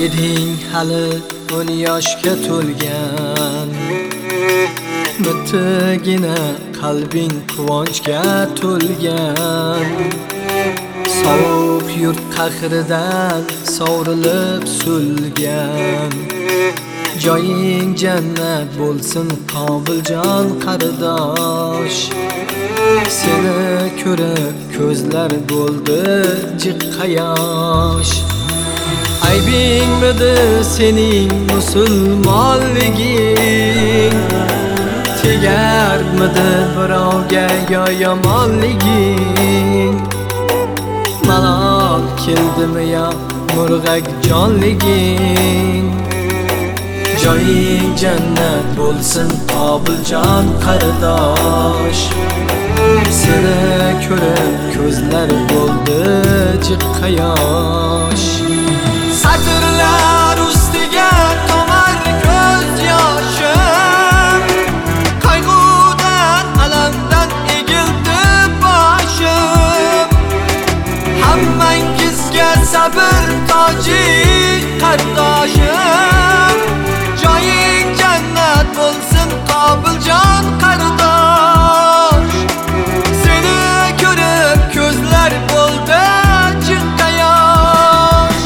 eding hali 10 yoshga to'lgan, bittagina qalbing quvonchga to'lgan. Sovuq yurt qahridan sovrilib so'lgan, joying jannat bo'lsin Qobiljon qardosh. Seni ko'rib ko'zlar bo'ldi jiqqa yosh. Aybingmidi sening musulmonliging, tegarmidi birovga yo yomonliging. Malol keldimi yo murg'ak jonliging, joying jannat bo'lsin Qobiljon qardosh. Seni ko'rib ko'zlar bo'ldi jiqqa yosh. Satrlar ustiga tomar ko'z yoshim, qayg'udan alamdan egildi boshim. Hammangizga sabr tojik qardoshim, joying jannat bo'lsin Qobiljon qardosh. Seni ko'rib ko'zlar bo'ldi jiqqa yosh.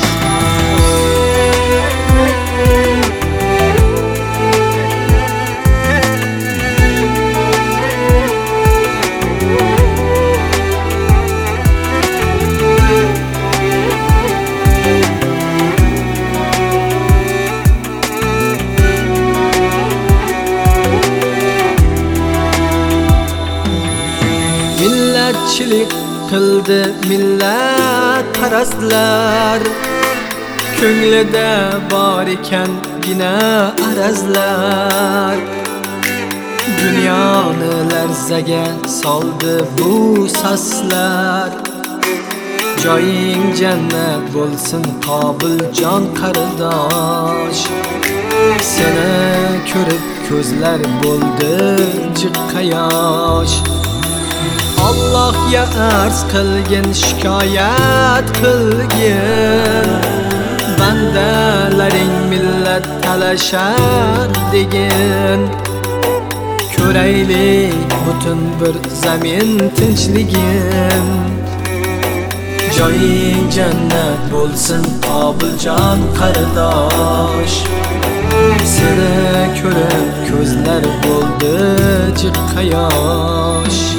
Millatchilik qildi millat parastlar, ko'nglida bor ekangina arazlar. Dunyoni larzaga soldi bu saslar, joying jannat bo'lsin Qobiljon qardosh. Seni ko'rib ko'zlar bo'ldi jiqqa yosh. Allohga arz qilgin, shikoyat qilgin, bandalaring millat talashar degin. Ko'raylik butun bir zamin tinchligin, joying jannat bo'lsin Qobiljon qardosh. Seni ko'rib ko'zlar bo'ldi jiqqa yosh.